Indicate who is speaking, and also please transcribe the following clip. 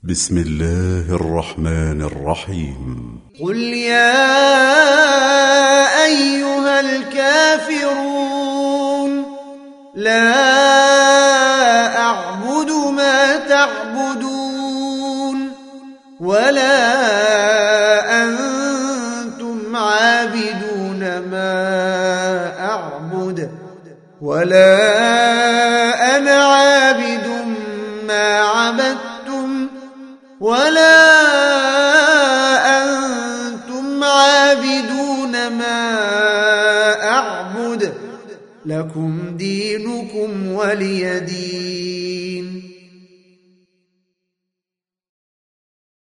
Speaker 1: بسم الله الرحمن الرحيم
Speaker 2: قل يا أيها الكافرون لا أعبد ما تعبدون ولا أنتم عابدون ما أعبد ولا أنا عابد ما عبدتم ولا أنتم عابدون ما أعبد لكم دينكم ولي دين.